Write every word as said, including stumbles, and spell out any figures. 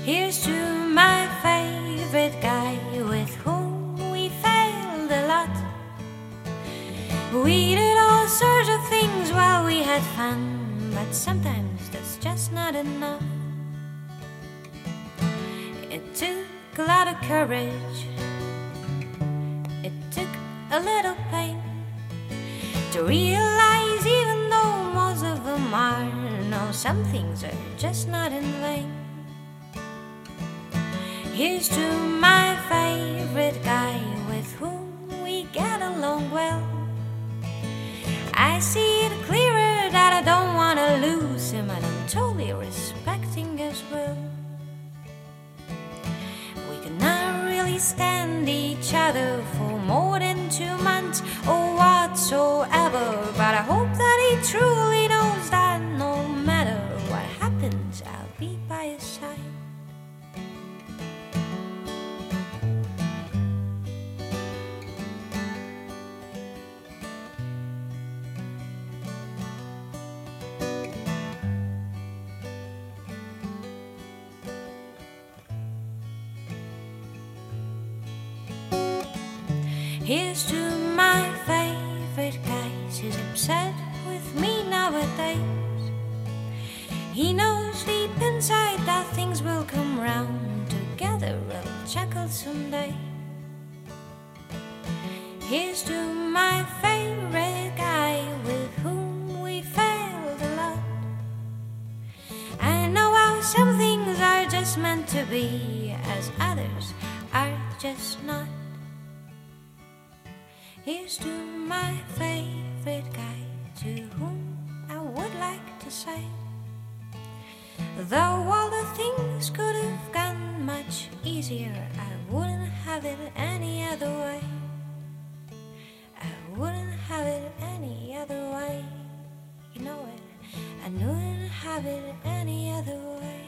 Here's to my favorite guy with whom we failed a lot. We did all sorts of things while we had fun, but sometimes that's just not enough. It took a lot of courage, it took a little pain to realize, even though most of them are, no, some things are just not in vain. Here's to my favorite guy with whom we get along well. I see it clearer that I don't want to lose him, and I'm totally respecting his will. We could not really stand each other for more than two months or whatsoever, but I hope that he truly knows that no matter what happens, I'll be by his side. Here's to my favorite guy, he's upset with me nowadays. He knows deep inside that things will come round, together we'll chuckle someday. Here's to my favorite guy with whom we failed a lot. I know how some things are just meant to be, as others are just not. Here's to my favorite guy, to whom I would like to say, though all the things could have gone much easier, I wouldn't have it any other way. I wouldn't have it any other way. You know it, I wouldn't have it any other way.